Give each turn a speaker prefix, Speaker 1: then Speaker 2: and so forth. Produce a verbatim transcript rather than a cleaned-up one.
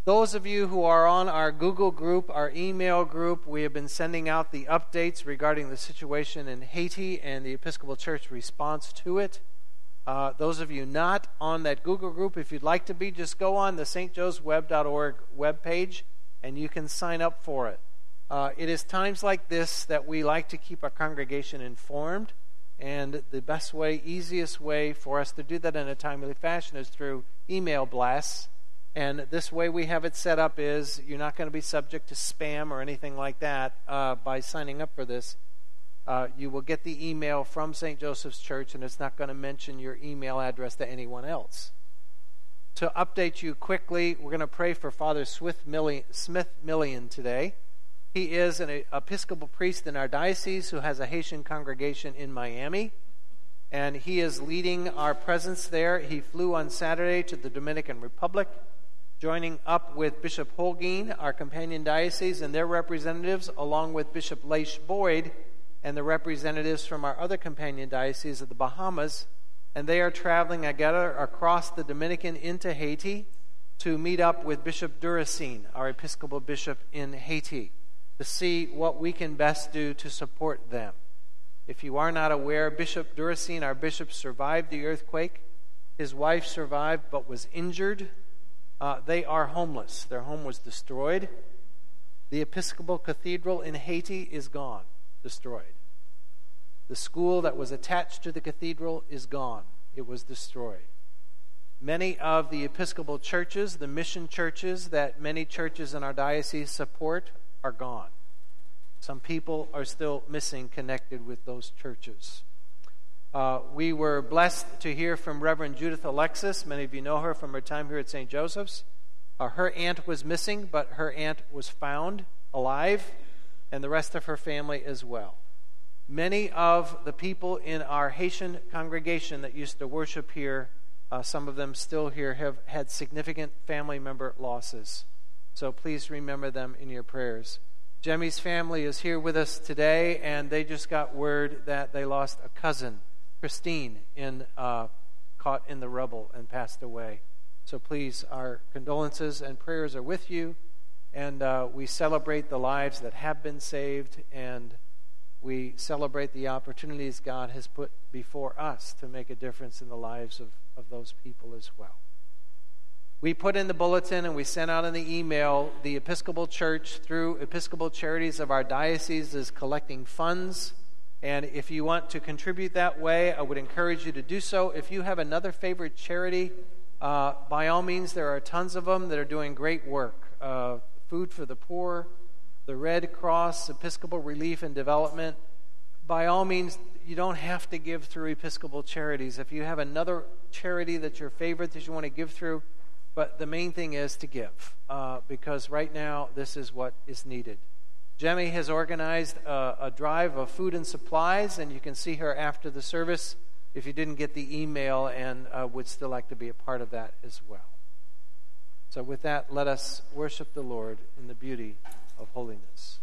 Speaker 1: Those of you who are on our Google group, our email group, we have been sending out the updates regarding the situation in Haiti and the Episcopal Church response to it. Uh, those of you not on that Google group, if you'd like to be, just go on the S T joes web dot org webpage and you can sign up for it. Uh, it is times like this that we like to keep our congregation informed, and the best way, easiest way for us to do that in a timely fashion is through email blasts. And this way we have it set up is you're not going to be subject to spam or anything like that uh, by signing up for this. Uh, you will get the email from Saint Joseph's Church, and it's not going to mention your email address to anyone else. To update you quickly, we're going to pray for Father Smith Millian today. He is an Episcopal priest in our diocese who has a Haitian congregation in Miami, and he is leading our presence there. He flew on Saturday to the Dominican Republic, joining up with Bishop Holguin, our companion diocese, and their representatives, along with Bishop Leish Boyd and the representatives from our other companion diocese of the Bahamas. And they are traveling together across the Dominican into Haiti to meet up with Bishop Duracine, our Episcopal bishop in Haiti, to see what we can best do to support them. If you are not aware, Bishop Duracine, our bishop, survived the earthquake. His wife survived but was injured. Uh, they are homeless. Their home was destroyed. The Episcopal Cathedral in Haiti is gone, destroyed. The school that was attached to the cathedral is gone. It was destroyed. Many of the Episcopal churches, the mission churches that many churches in our diocese support, are gone. Some people are still missing connected with those churches. Uh, we were blessed to hear from Reverend Judith Alexis. Many of you know her from her time here at Saint Joseph's. Uh, her aunt was missing, but her aunt was found alive, and the rest of her family as well. Many of the people in our Haitian congregation that used to worship here, uh, some of them still here, have had significant family member losses. So please remember them in your prayers. Jemmy's family is here with us today, and they just got word that they lost a cousin, Christine, in uh, caught in the rubble and passed away. So please, our condolences and prayers are with you, and uh, we celebrate the lives that have been saved, and we celebrate the opportunities God has put before us to make a difference in the lives of, of those people as well. We put in the bulletin and we sent out in the email, the Episcopal Church, through Episcopal Charities of our diocese, is collecting funds. And if you want to contribute that way, I would encourage you to do so. If you have another favorite charity, uh, by all means, there are tons of them that are doing great work. Uh, Food for the Poor, the Red Cross, Episcopal Relief and Development. By all means, you don't have to give through Episcopal Charities. If you have another charity that's your favorite that you want to give through, but the main thing is to give, uh, because right now this is what is needed. Jemmy has organized a, a drive of food and supplies, and you can see her after the service if you didn't get the email and uh, would still like to be a part of that as well. So with that, let us worship the Lord in the beauty of holiness.